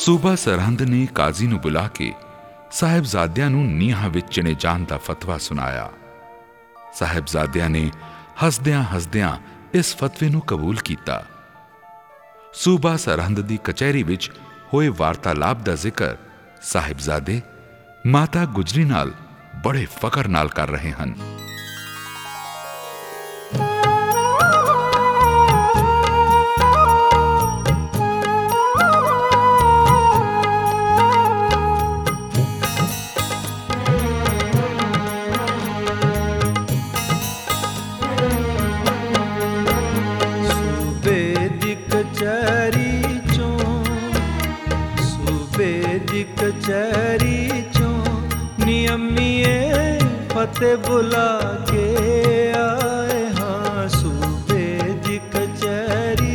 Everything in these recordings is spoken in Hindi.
सूबा सरहंद ने काजी ਨੂੰ ਬੁਲਾ ਕੇ ਸਾਹਿਬਜ਼ਾਦਿਆਂ ਨੂੰ ਨੀਹਾਂ ਵਿੱਚ ਚਿਣੇ ਜਾਣ ਦਾ ਫਤਵਾ ਸੁਣਾਇਆ। ਸਾਹਿਬਜ਼ਾਦਿਆਂ ਨੇ ਹੱਸਦਿਆਂ ਹੱਸਦਿਆਂ ਇਸ ਫਤਵੇ ਨੂੰ ਕਬੂਲ ਕੀਤਾ। सूबा सरहंद ਦੀ ਕਚਹਿਰੀ ਵਿੱਚ ਹੋਏ ਵਾਰਤਾਲਾਪ ਦਾ ਜ਼ਿਕਰ ਸਾਹਿਬਜ਼ਾਦੇ ਮਾਤਾ ਗੁਜਰੀ ਨਾਲ ਬੜੇ ਫਖਰ ਨਾਲ ਕਰ ਰਹੇ ਹਨ। कचहरी चों नियमिए फतेह बुला के आए हाँ। सूबे दी कचहरी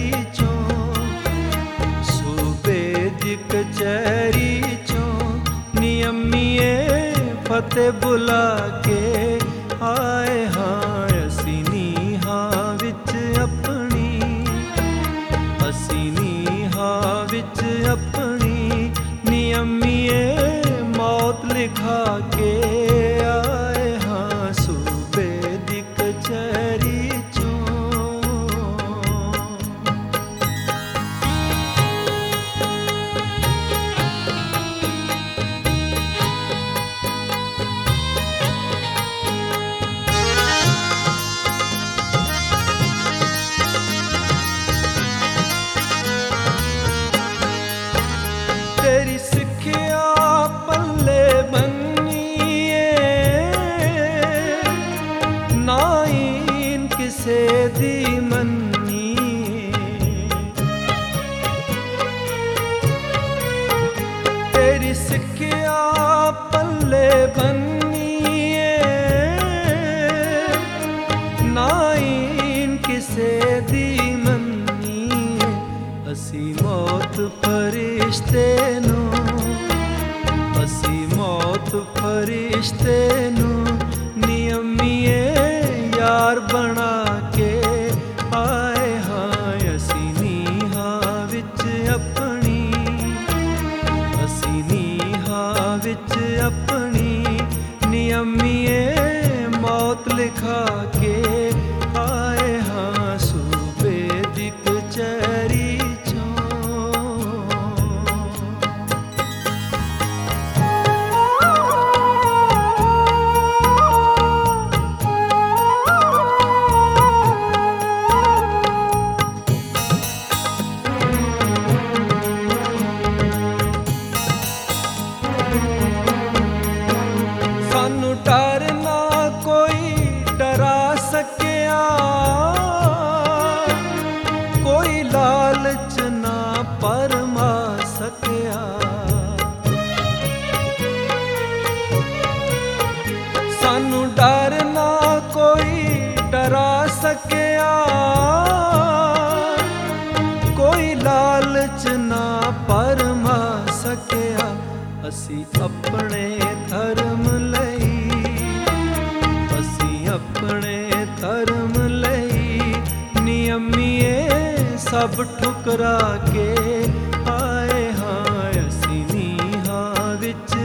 चों नियमिए फतेह बुला के आए हाँ। असी नीहां विच अपनी नियमिए मौत लिखा के आए हाँ। सूबे दी कचहरी तेरी सिखिया पल्ले बन्नीए नाइन किसे दी मन्नी। तेरी सिखिया पल्ले बन्नीए नाइन किसे दी मन्नी। असी मौत फरिश्ते नियमिए यार बना के आए हाँ। असी नीहां विच अपनी नियमिए मौत लिखा के आए हाँ। सूबे दी कचहरी कोई लालच ना परमा सकिया। सानू डर ना कोई डरा सकिया। कोई लालच ना परमा सकिया। असी अपने धर्म नियमिए सब ठुकरा के आए हाँ। असी नीहां विच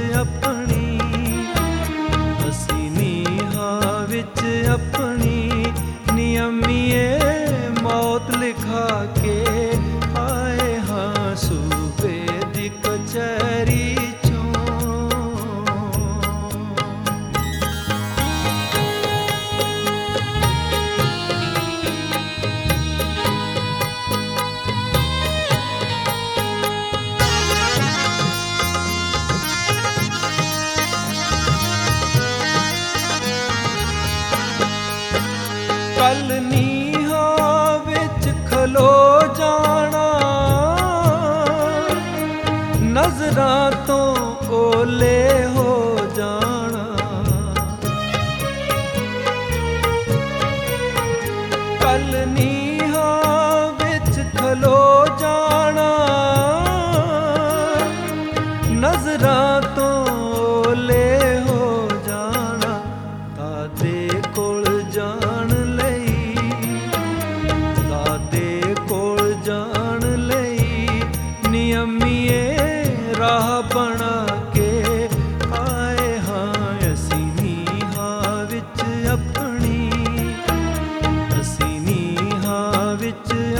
अपनी नियमिए मौत लिखा के आए हाँ। सूबे दी कचहरी कल नीहां विच खलो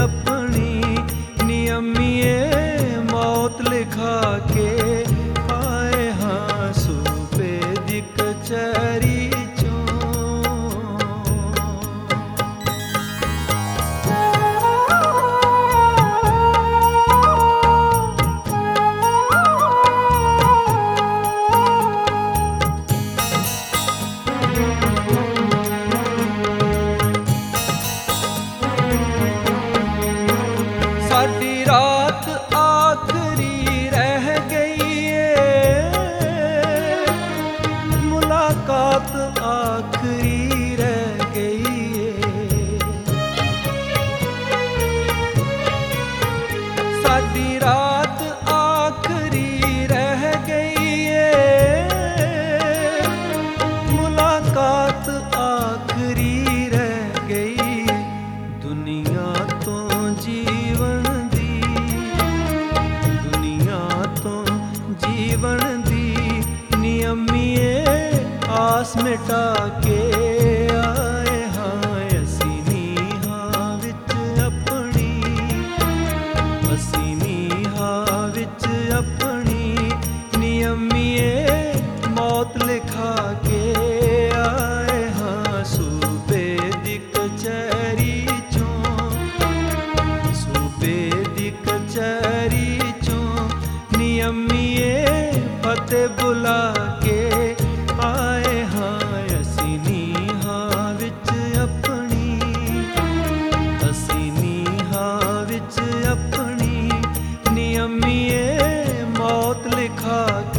अपनी नियमिए मौत लिखा के आए हाँ सूबे दी कचहरी साडी रात आखरी रह गई है, मुलाकात आखरी रह गई है। साडी रात आखरी रह गई है, मुलाकात आखरी रह गई। दुनिया तो जीवन जीवन दी नियमिए आस मिटा के आए हाँ असी नीहां विच अपनी, असी नीहां विच अपनी नियमिए मौत लिखा के आए हाँ सूबे दी कचहरी चों, सूबे दी कचहरी नियमिए फतेह बुला के आए हाँ असी नीहां विच अपनी, असी नीहां विच अपनी नियमिए मौत लिखा के